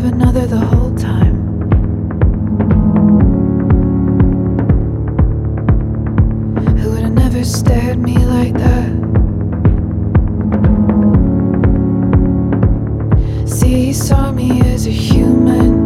of another the whole time. Who would have never stared me like that? See, he saw me as a human.